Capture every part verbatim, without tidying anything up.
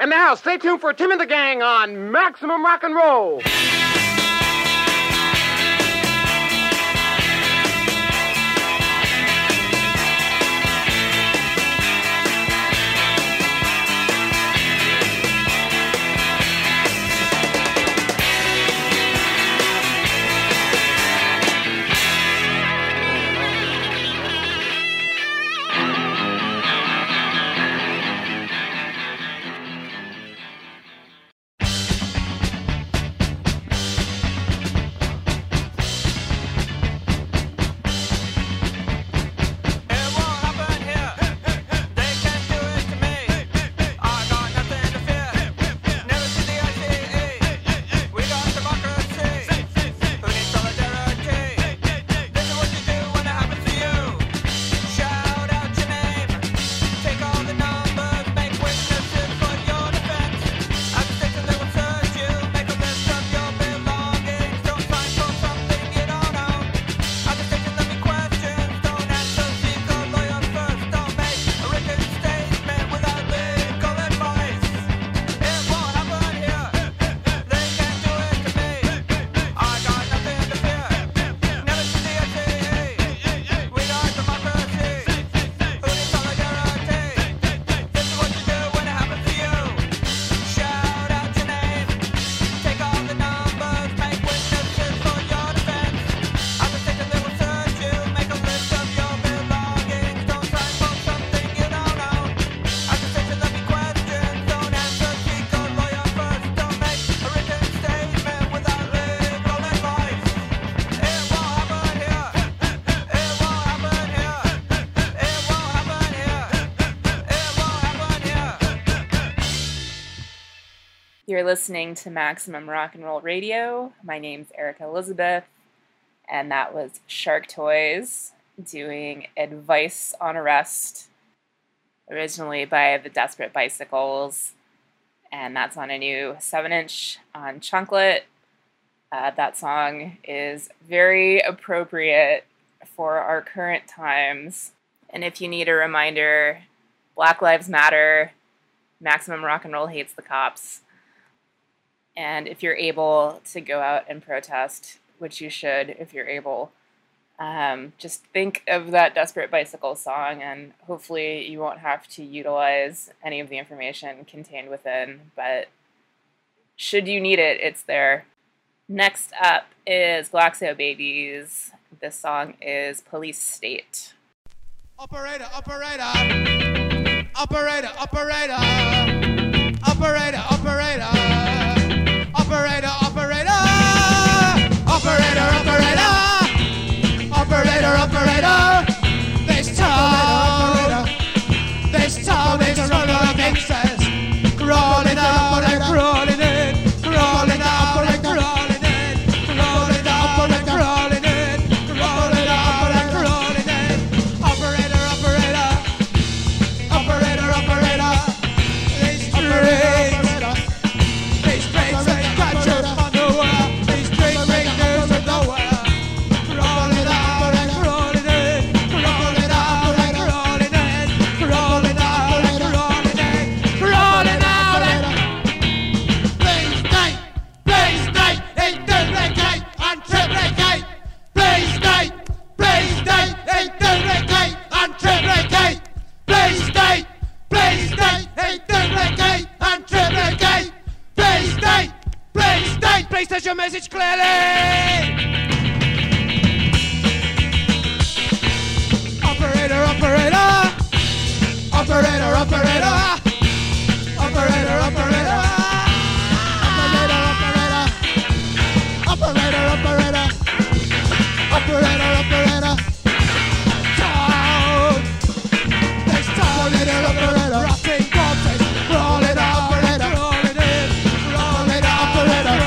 And now, stay tuned for Tim and the Gang on Maximum Rock and Roll. You're listening to Maximum Rock and Roll Radio. My name's Erica Elizabeth, and that was Shark Toys doing Advice on Arrest, originally by the Desperate Bicycles, and that's on a new seven inch on Chunklet. Uh, that song is very appropriate for our current times, and if you need a reminder, Black Lives Matter, Maximum Rock and Roll hates the cops. And if you're able to go out and protest, which you should if you're able, um, just think of that Desperate Bicycle song, and hopefully you won't have to utilize any of the information contained within, but should you need it, it's there. Next up is Glaxo Babies. This song is Police State. Operator, operator, operator, operator, operator, operator. Operator, operator, operator, operator, operator, operator. This town, this town is full of gangsters, crawling out and crawling in, crawling out and crawling in, crawling out and crawling in, crawling out and crawling in. Operator, operator, operator, operator. These streets. Please state your message clearly. Operator, operator, operator, operator, operator, operator, operator, operator, operator, operator, operator. Town, this town is operator, rotting corpses, crawling operator, crawling in, crawling operator.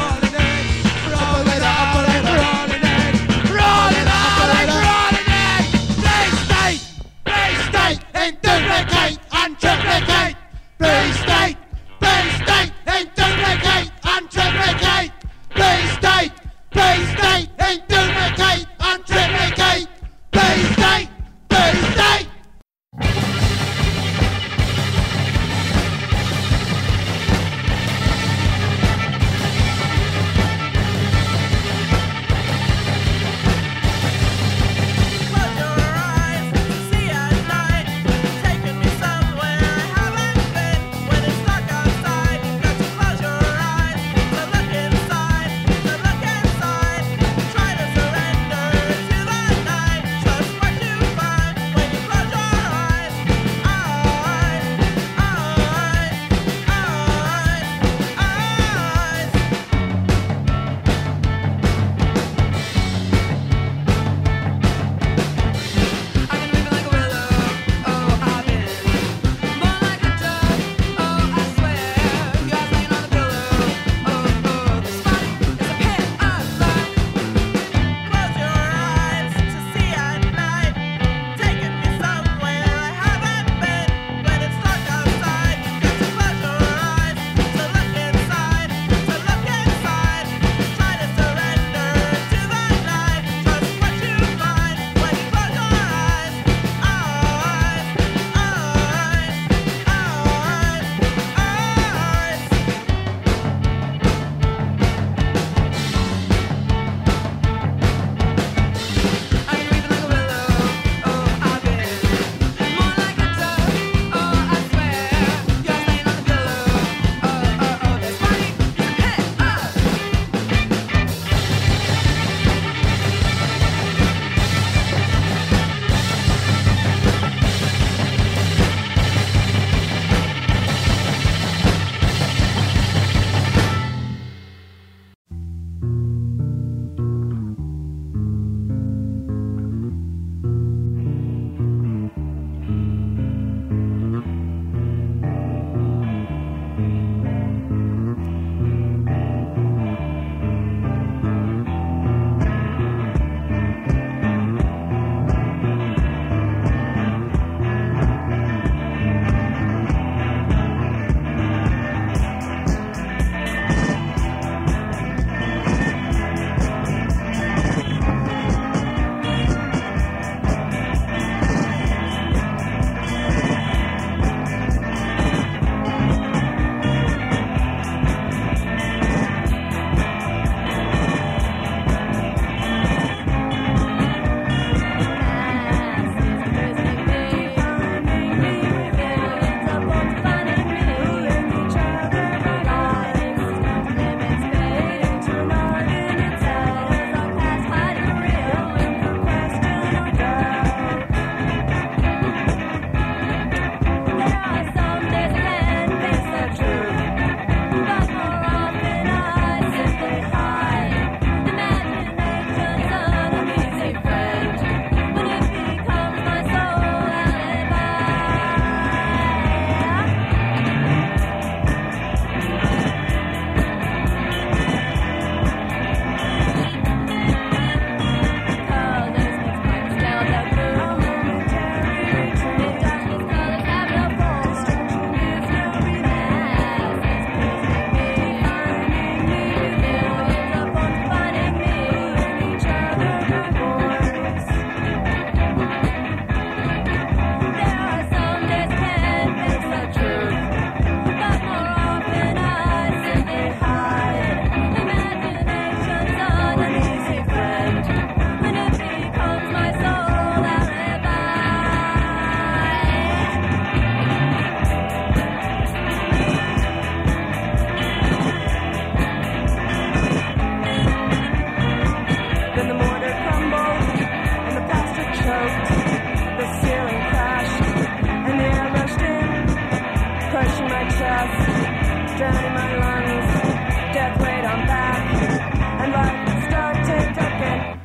drowning my lungs. Death laid on back, and life started ducking.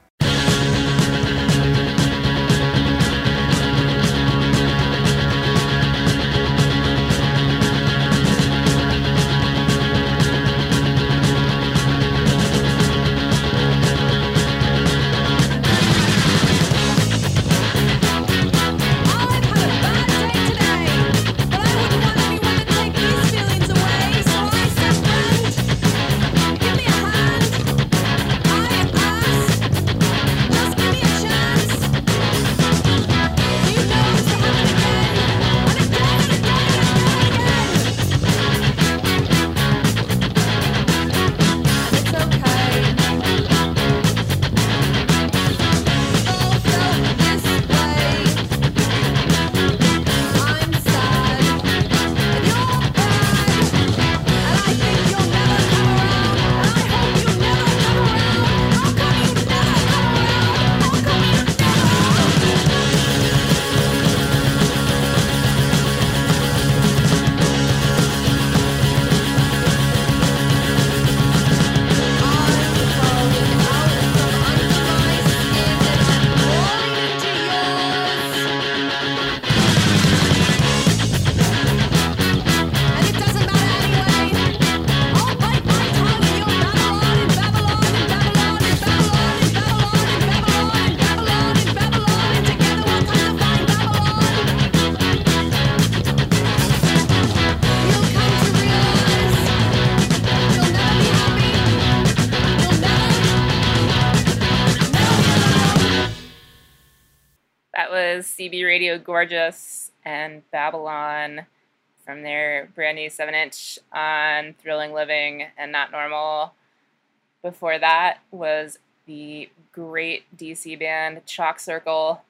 C B Radio Gorgeous and Babylon from their brand new seven inch on Thrilling Living and Not Normal. Before that was the great D C band Chalk Circle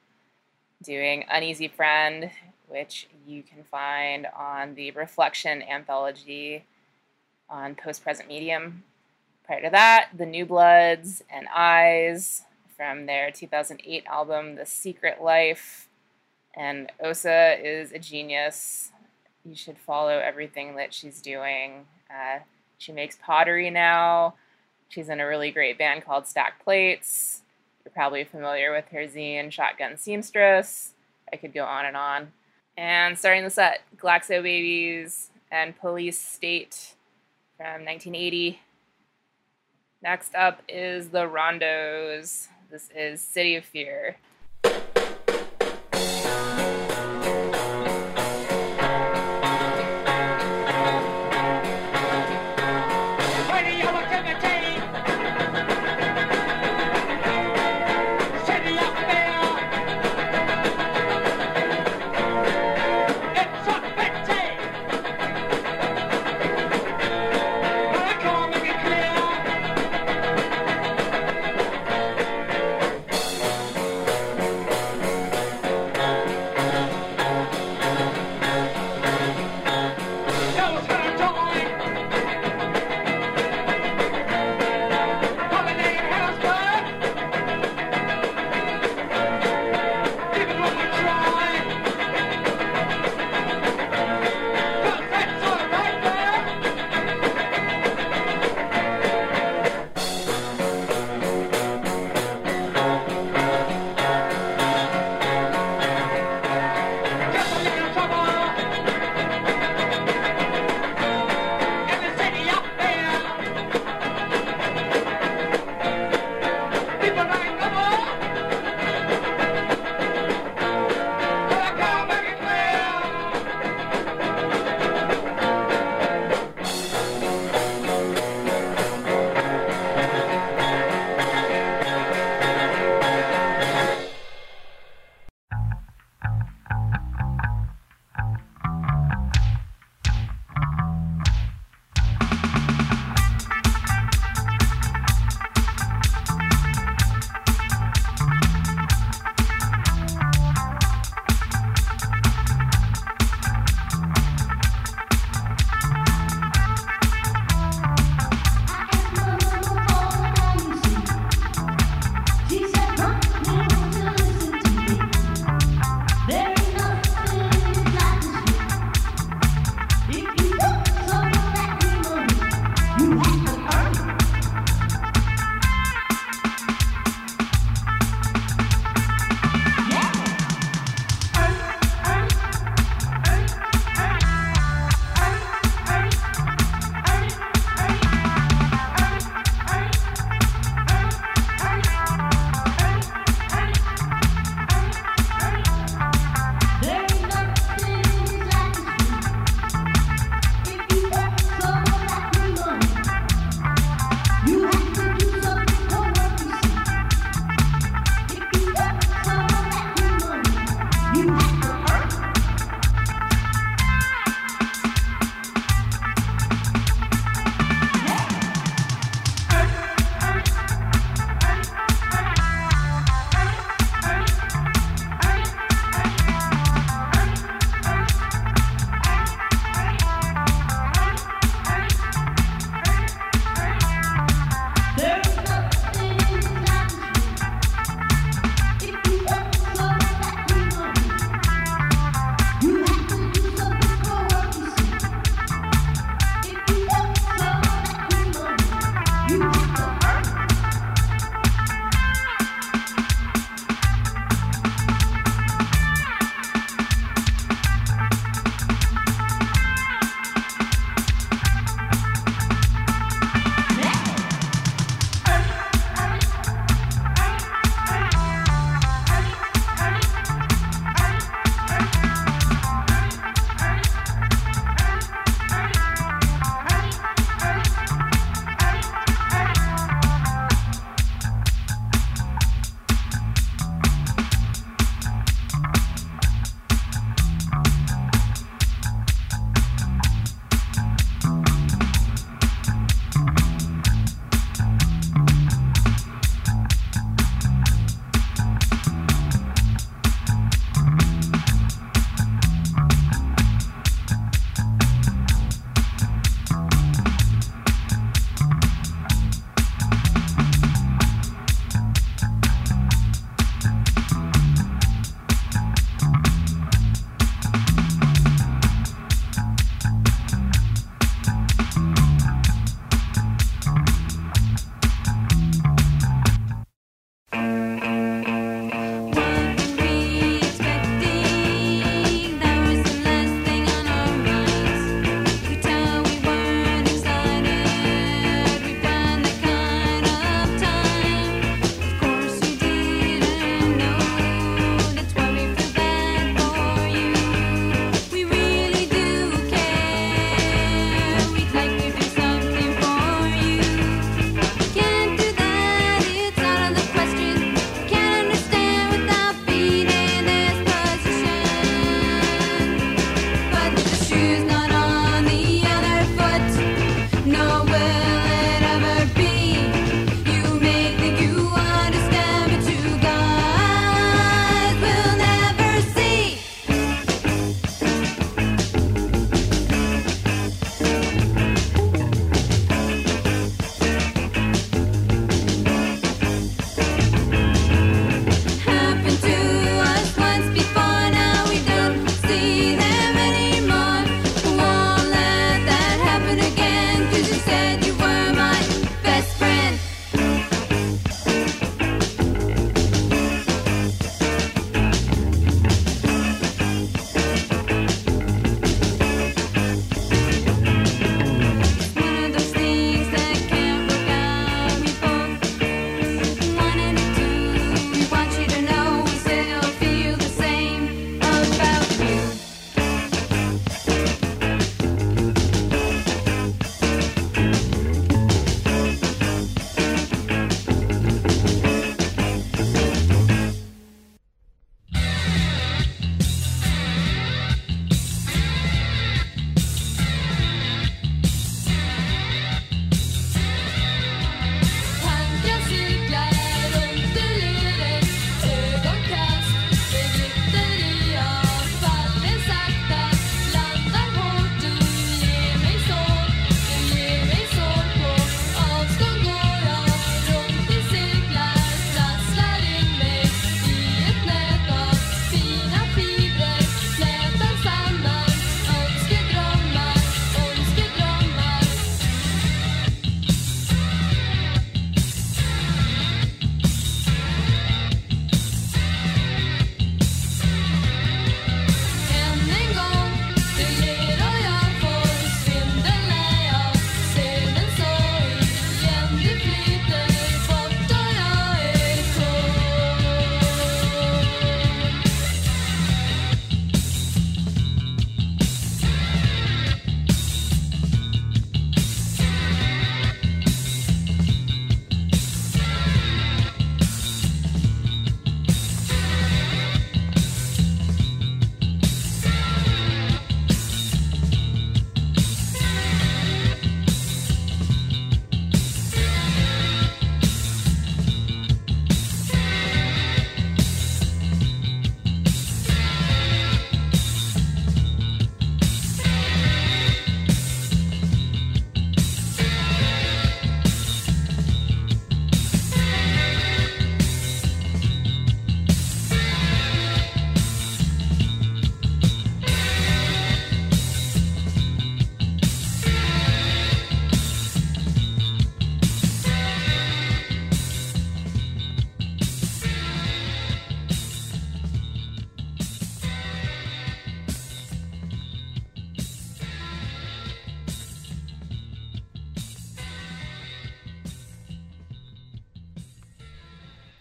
doing Uneasy Friend, which you can find on the Reflection anthology on Post Present Medium. Prior to that, the New Bloods and Eyes from their two thousand eight album The Secret Life. And Osa is a genius. You should follow everything that she's doing. Uh, she makes pottery now. She's in a really great band called Stack Plates. You're probably familiar with her zine, Shotgun Seamstress. I could go on and on. And starting the set, Glaxo Babies and Police State from nineteen eighty. Next up is the Rondos. This is City of Fear.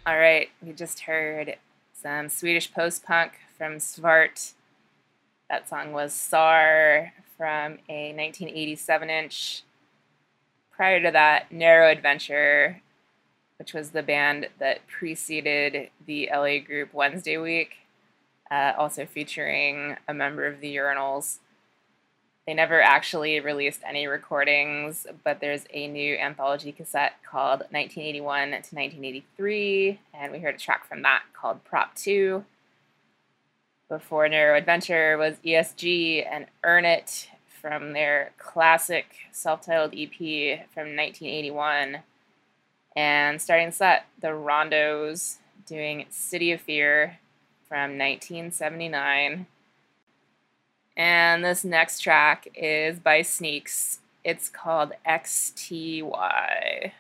All right, we just heard some Swedish post-punk from Svart. That song was Tsar from a nineteen eighty-seven inch. Prior to that, Narrow Adventure, which was the band that preceded the L A group Wednesday Week, uh, also featuring a member of the Urinals. They never actually released any recordings, but there's a new anthology cassette called nineteen eighty-one to nineteen eighty-three, and we heard a track from that called Prop two. Before Narrow Adventure was E S G and Earn It from their classic self-titled E P from nineteen eighty-one. And starting the set, the Rondos doing City of Fear from nineteen seventy-nine. And this next track is by Sneaks. It's called X T Y.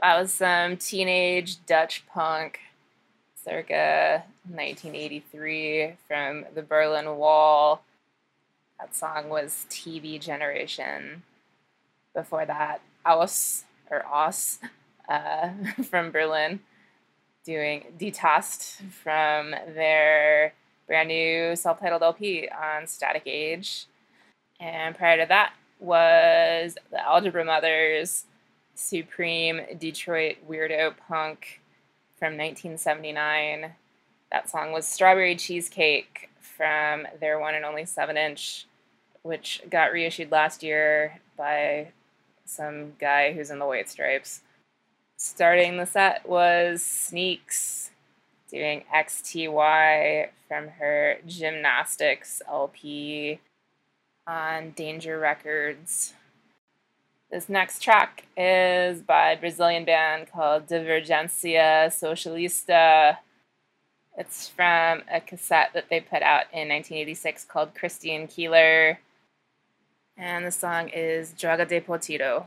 That was some teenage Dutch punk circa nineteen eighty-three from the Berlin Wall. That song was T V Generation. Before that, Aus, or Aus, uh, from Berlin, doing Detast from their brand new self-titled L P on Static Age. And prior to that was the Algebra Mothers, Supreme Detroit Weirdo Punk from nineteen seventy-nine. That song was Strawberry Cheesecake from their one and only seven inch, which got reissued last year by some guy who's in the White Stripes. Starting the set was Sneaks, doing X T Y from her Gymnastics L P on Danger Records. This next track is by a Brazilian band called Divergência Socialista. It's from a cassette that they put out in nineteen eighty-six called Christian Keeler. And the song is Droga de Potiro.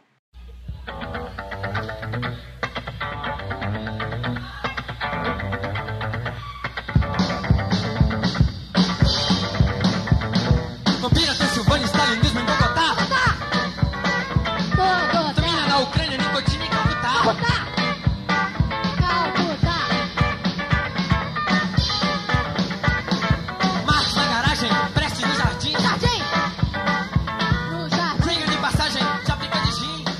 Vampira, Transilvânia, stalinismo em Bogotá. Bogotá. Domina na Ucrânia, nicotina em Calcutá. Calcutá. Marcos na garagem, Prestes no jardim. Jardim. No jardim. Rio de passagem, já brinca de gin.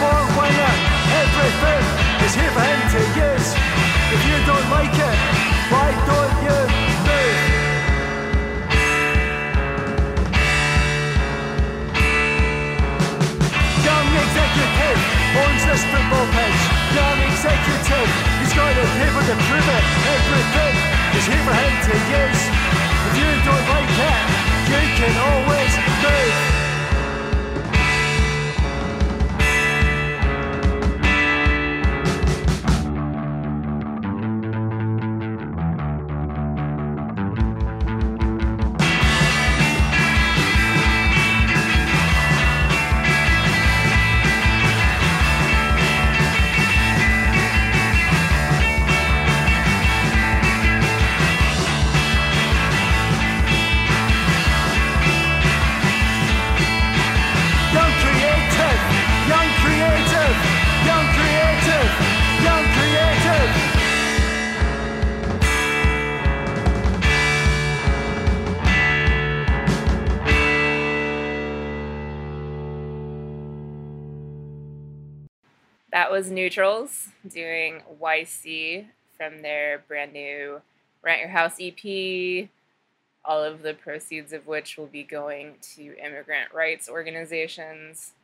for winner. Everything is here for him to use. If you don't like it, why don't you move? Young executive owns this football pitch. Young executive, he's got the paper to prove it. Everything is here for him to use. If you don't like it, you can always move. That was Neutrals doing Y C from their brand new Rent Your House E P, all of the proceeds of which will be going to immigrant rights organizations.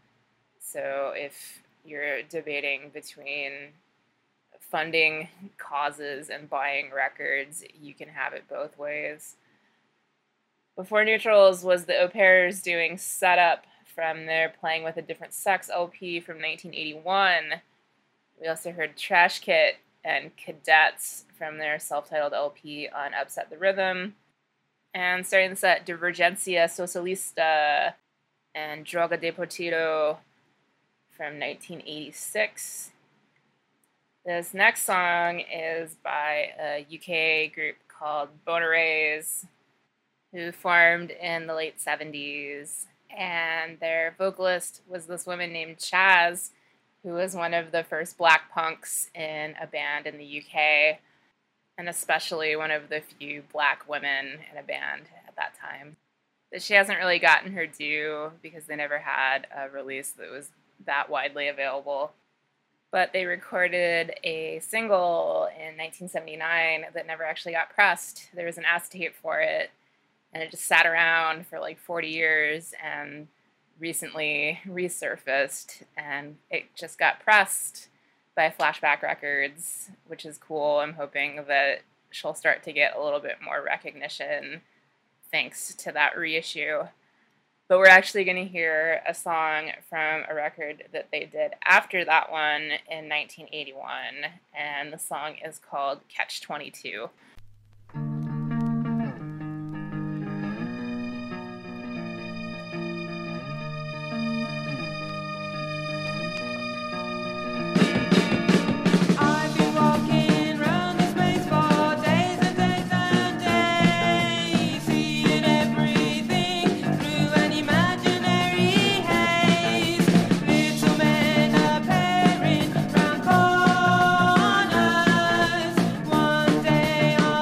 So if you're debating between funding causes and buying records, you can have it both ways. Before Neutrals was the Au Pairs doing Setup from their Playing with a Different Sex L P from nineteen eighty-one. We also heard Trash Kit and Cadets from their self-titled L P on Upset the Rhythm. And starting the set, Divergencia Socialista and Droga de Partido from nineteen eighty-six. This next song is by a U K group called Bonares, who formed in the late seventies. And their vocalist was this woman named Chaz, who was one of the first black punks in a band in the U K, and especially one of the few black women in a band at that time. But she hasn't really gotten her due because they never had a release that was that widely available. But they recorded a single in nineteen seventy-nine that never actually got pressed. There was an acetate for it, and it just sat around for like forty years and recently resurfaced, and it just got pressed by Flashback Records, which is cool. I'm hoping that she'll start to get a little bit more recognition thanks to that reissue. But we're actually going to hear a song from a record that they did after that one in nineteen eighty-one, and the song is called Catch twenty-two. One day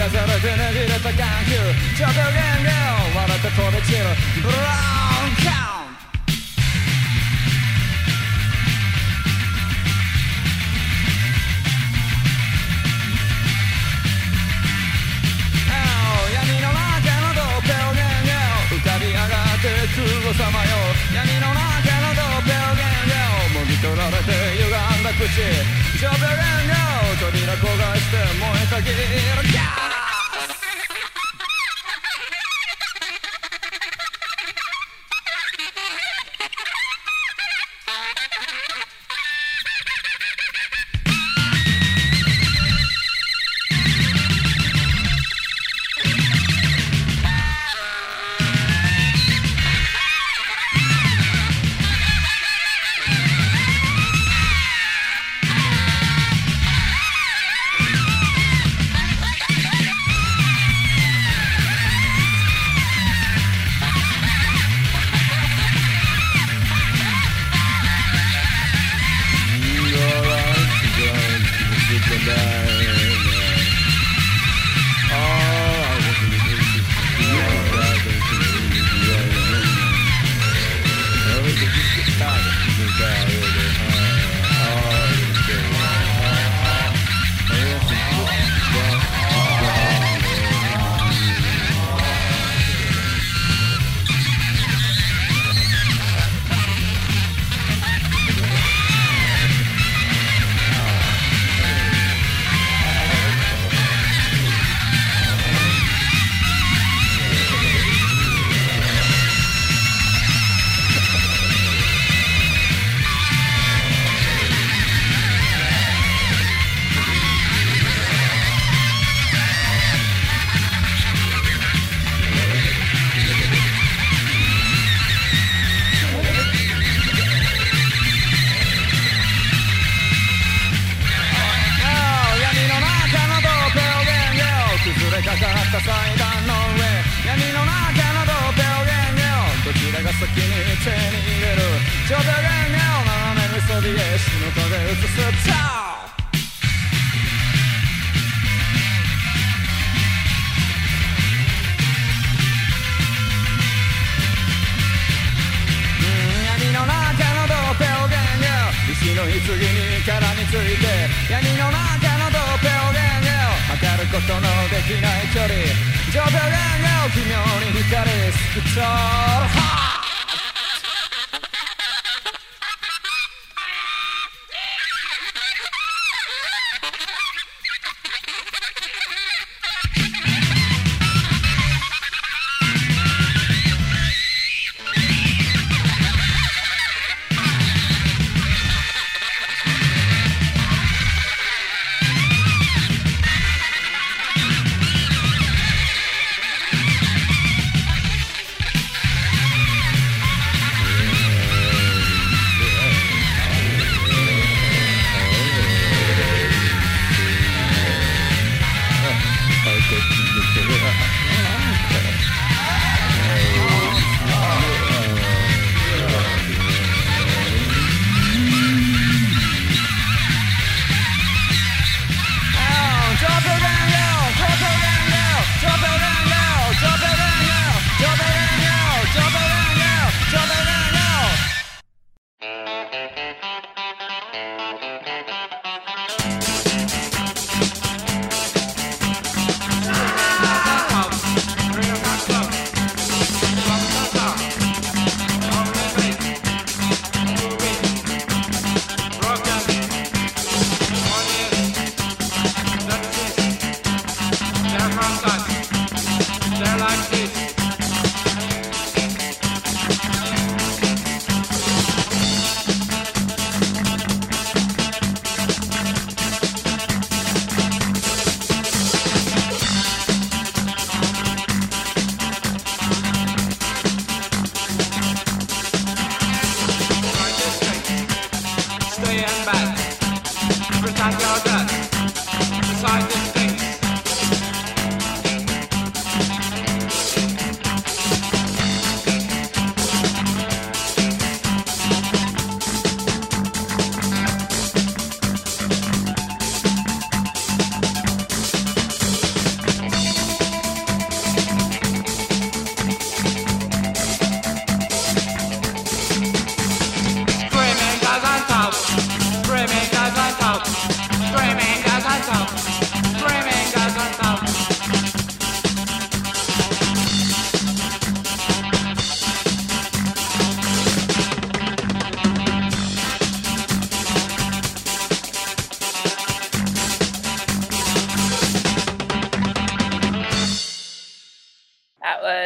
なされてねじれた眼球上下限界笑って飛び散るブラウンカウント闇の中のドーペをゲンゲ浮かび上がってく王様よ闇の中のドーペをゲンゲもぎ取られて歪んだ口上下限界扉焦がして燃えたぎるギャー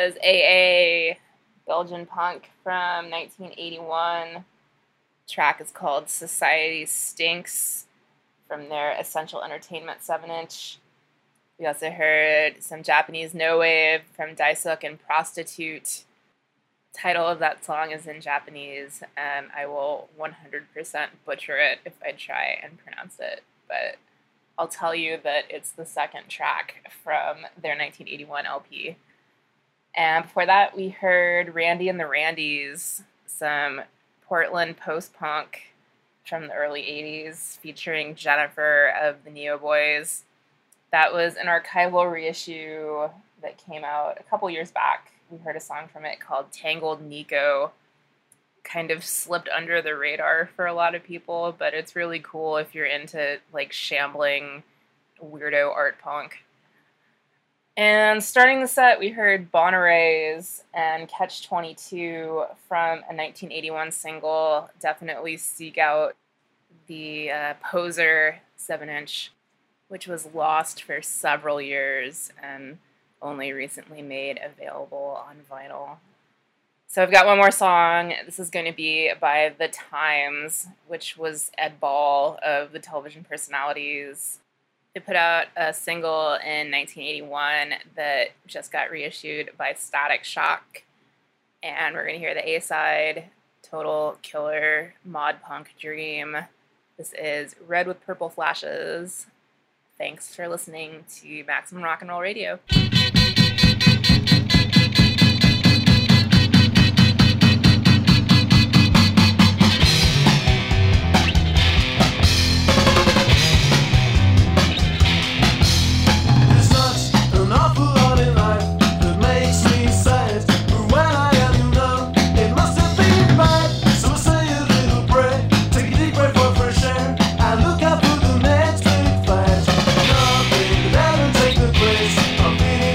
was A A, Belgian punk from nineteen eighty-one. The track is called Society Stinks from their Essential Entertainment seven inch. We also heard some Japanese no wave from Daisuke and Prostitute. The title of that song is in Japanese, and I will one hundred percent butcher it if I try and pronounce it, but I'll tell you that it's the second track from their nineteen eighty-one L P. And before that, we heard Randy and the Randys, some Portland post-punk from the early eighties, featuring Jennifer of the Neo Boys. That was an archival reissue that came out a couple years back. We heard a song from it called Tangled Nico. Kind of slipped under the radar for a lot of people, but it's really cool if you're into like shambling weirdo art punk. And starting the set, we heard Bonaires and Catch twenty-two from a nineteen eighty-one single, Definitely Seek Out, the uh, Poser seven inch, which was lost for several years and only recently made available on vinyl. So I've got one more song. This is going to be by The Times, which was Ed Ball of the Television Personalities. They put out a single in nineteen eighty-one that just got reissued by Static Shock. And we're going to hear the A-side, Total Killer Mod Punk Dream. This is Red with Purple Flashes. Thanks for listening to Maximum Rock and Roll Radio. Take the place of being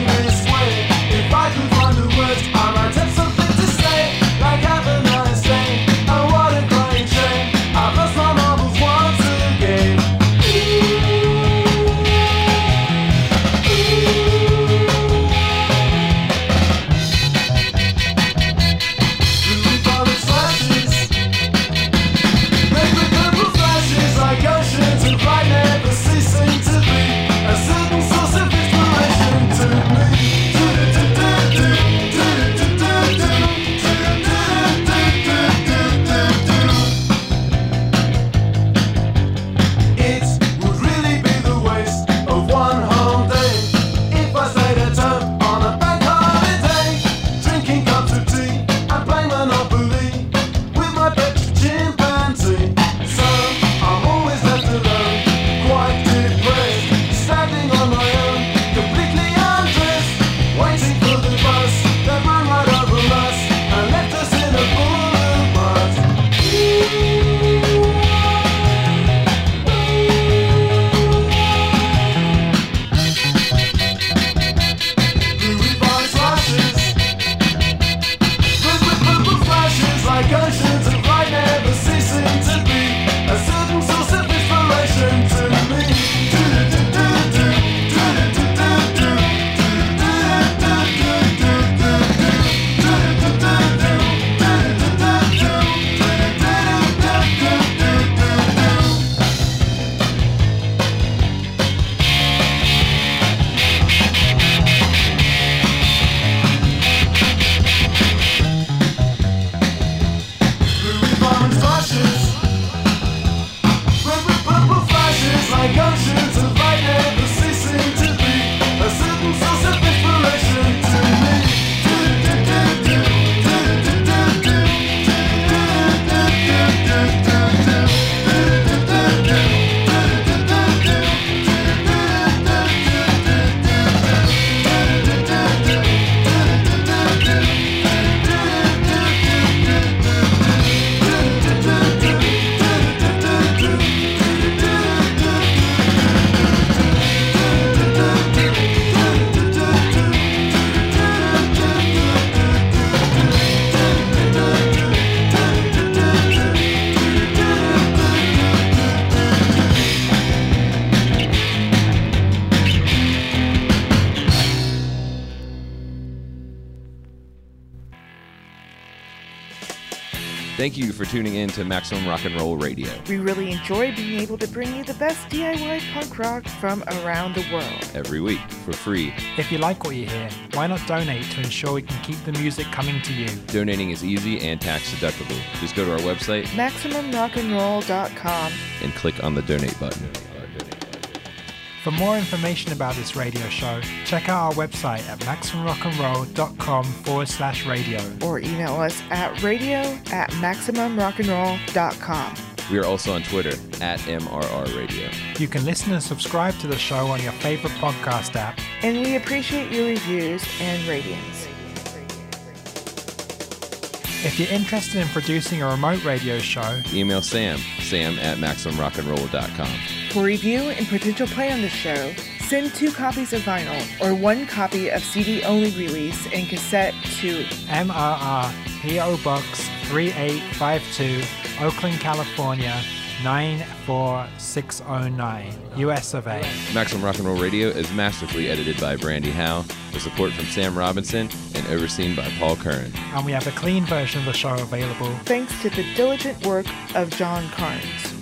Thank you for tuning in to Maximum Rock and Roll Radio. We really enjoy being able to bring you the best D I Y punk rock from around the world. Every week, for free. If you like what you hear, why not donate to ensure we can keep the music coming to you? Donating is easy and tax deductible. Just go to our website, maximum rock and roll dot com, and click on the donate button. For more information about this radio show, check out our website at maximum rock and roll dot com forward slash radio. Or email us at radio at maximum rock and roll dot com. We are also on Twitter, at M R R Radio. You can listen and subscribe to the show on your favorite podcast app. And we appreciate your reviews and ratings. If you're interested in producing a remote radio show, email Sam, sam at maximum rock and roll dot com. For review and potential play on the show, send two copies of vinyl or one copy of C D-only release and cassette to M R R, P O Box three eight five two, Oakland, California nine four six oh nine, U S of A. Maximum Rock and Roll Radio is masterfully edited by Brandy Howe, with support from Sam Robinson, and overseen by Paul Curran. And we have a clean version of the show available thanks to the diligent work of John Carnes.